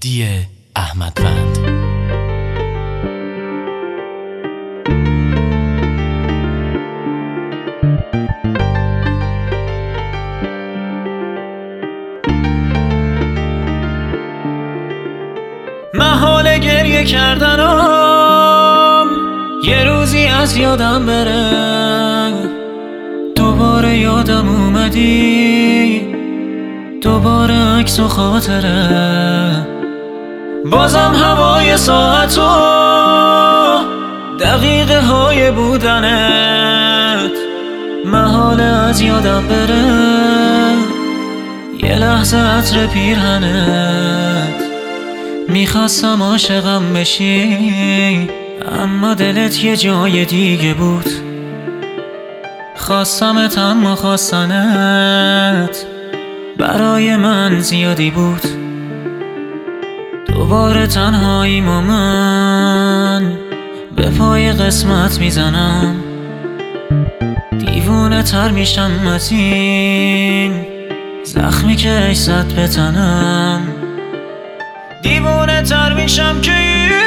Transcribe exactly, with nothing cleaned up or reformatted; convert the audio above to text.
مهدی احمدوند. محال گریه کردنم یه روزی از یادم بره، دوباره یادم اومدی، دوباره عکس و خاطره، بازم هوای ساعت و دقیقه های بودنت محال از یادم بره، یه لحظه عطر پیرهنت. میخواستم عاشقم بشی اما دلت یه جای دیگه بود، خواستمت اما خواستنت برای من زیادی بود. دوباره تنهاییم و من به پای قسمت میزنم، دیوونه تر میشم از این زخمی که ای زد به تنم، دیوونه تر میشم که